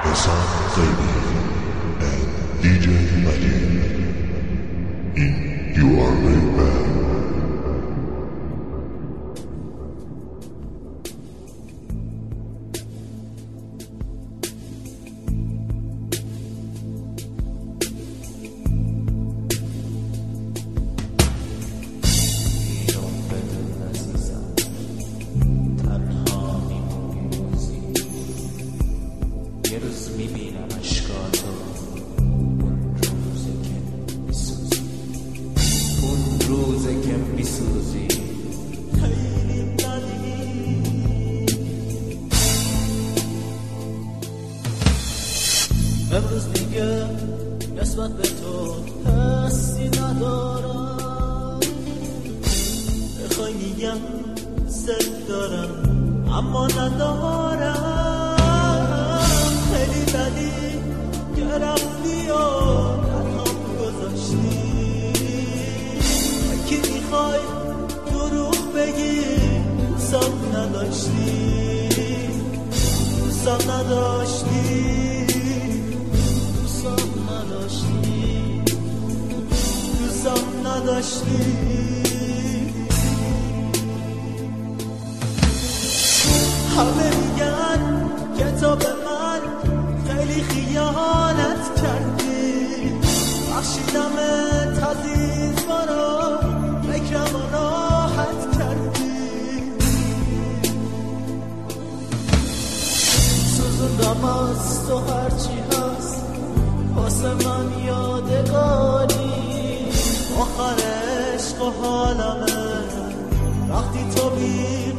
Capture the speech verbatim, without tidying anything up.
Hassan Zaidi and دی جی Majid in You Are Very Bad. یه روز میبینم اشکاتو، اون روزه که میسوزی، اون روزه که میسوزی خیلی بدی. امروز دیگه نسبت به تو حسی ندارم، بخوای میگم زد دارم اما ندارم. خیلی بدی که رفتی و تنهام گذاشتی، کی میخوای دروغ بگی دوستم نداشتی، دوستم نداشتی، دوستم نداشتی، دوستم نداشتی. همه میگن که تو به من خیلی خیانت کردی، بخشیدمت عزیز برا فکرم راحت کردی، سوزوندم از تو هرچی هست واسه من یادگاری، آخر عشق و حالمه وقتی تو بی